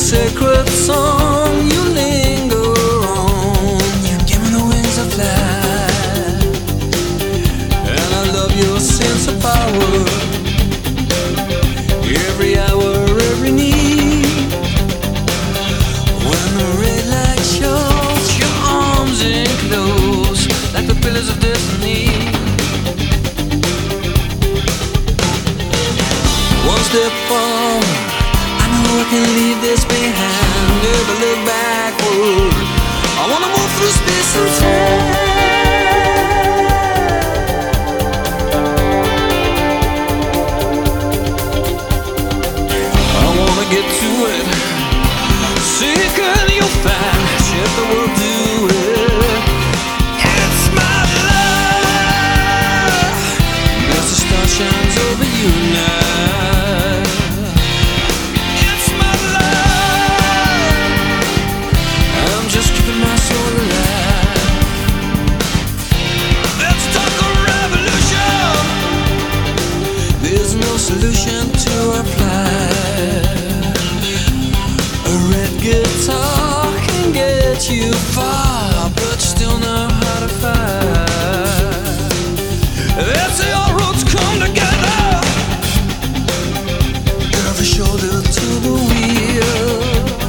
sacred song you linger on. You give me the wings to fly, and I love your sense of power. Every hour, every need. When the red light shows, your arms enclose like the pillars of destiny. One step forward, I know I can leave this behind. Never look backward. I wanna move through space and time. I wanna get to it. Seek and you'll find. Shit the world do it. It's my life. As the star shines over you now. Solution to our plight. A red guitar can get you far, but you still know how to fight. That's how all roads come together. Girl, the shoulder to the wheel.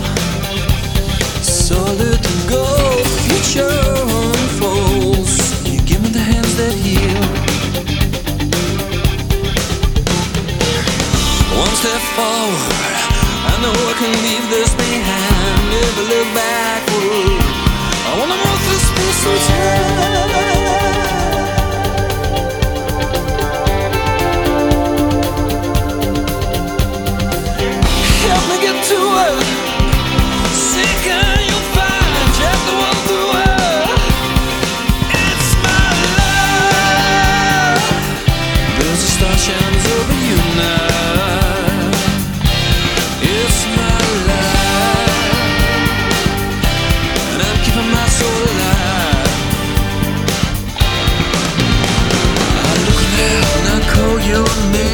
Solid gold, future unfolds. You give me the hands that heal. One step forward, I know I can leave this behind. Never look backward. I wanna move through space and time. Help me get to it. Seek and you'll find. Check the world through it. It's my life. There's a star shines over you now. Your name.